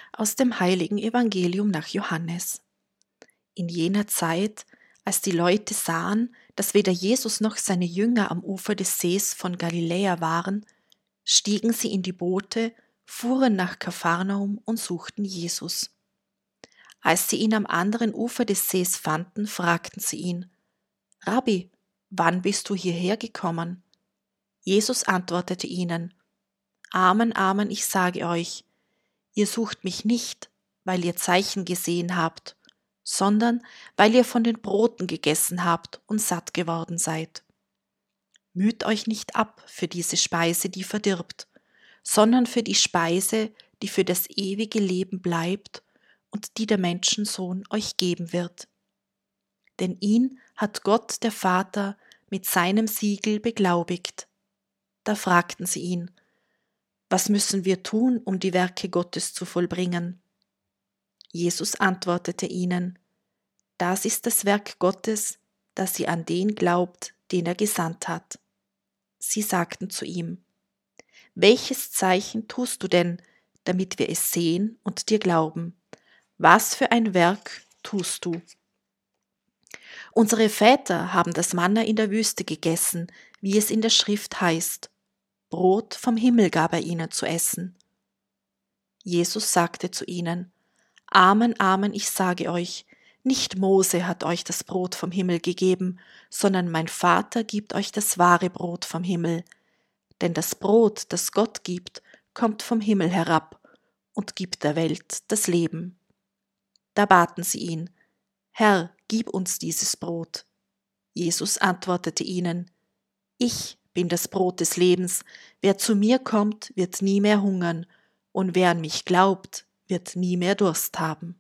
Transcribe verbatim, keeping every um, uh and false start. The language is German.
Aus dem heiligen Evangelium nach Johannes. In jener Zeit, als die Leute sahen, dass weder Jesus noch seine Jünger am Ufer des Sees von Galiläa waren, stiegen sie in die Boote, fuhren nach Kapharnaum und suchten Jesus. Als sie ihn am anderen Ufer des Sees fanden, fragten sie ihn: Rabbi, wann bist du hierher gekommen? Jesus antwortete ihnen: Amen, Amen, ich sage euch, ihr sucht mich nicht, weil ihr Zeichen gesehen habt, sondern weil ihr von den Broten gegessen habt und satt geworden seid. Müht euch nicht ab für diese Speise, die verdirbt, sondern für die Speise, die für das ewige Leben bleibt und die der Menschensohn euch geben wird. Denn ihn hat Gott der Vater mit seinem Siegel beglaubigt. Da fragten sie ihn: Was müssen wir tun, um die Werke Gottes zu vollbringen? Jesus antwortete ihnen: Das ist das Werk Gottes, dass ihr an den glaubt, den er gesandt hat. Sie sagten zu ihm: Welches Zeichen tust du denn, damit wir es sehen und dir glauben? Was für ein Werk tust du? Unsere Väter haben das Manna in der Wüste gegessen, wie es in der Schrift heißt: Brot vom Himmel gab er ihnen zu essen. Jesus sagte zu ihnen: Amen, Amen, ich sage euch, nicht Mose hat euch das Brot vom Himmel gegeben, sondern mein Vater gibt euch das wahre Brot vom Himmel. Denn das Brot, das Gott gibt, kommt vom Himmel herab und gibt der Welt das Leben. Da baten sie ihn: Herr, gib uns dieses Brot. Jesus antwortete ihnen: Ich bin das Brot des Lebens. Wer zu mir kommt, wird nie mehr hungern, und wer an mich glaubt, wird nie mehr Durst haben.